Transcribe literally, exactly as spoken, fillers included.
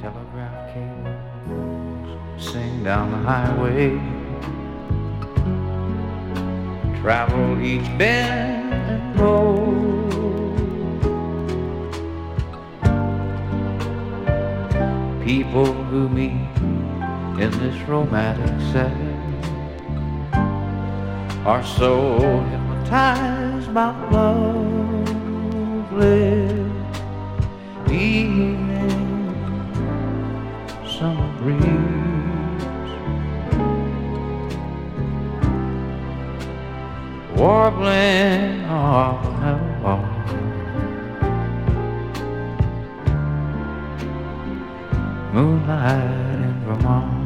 telegraph cables sing down the highway, travel each bend and road. People who meet in this romantic setting are so hypnotized by lovely evening summer breeze, warbling all the moonlight in Vermont.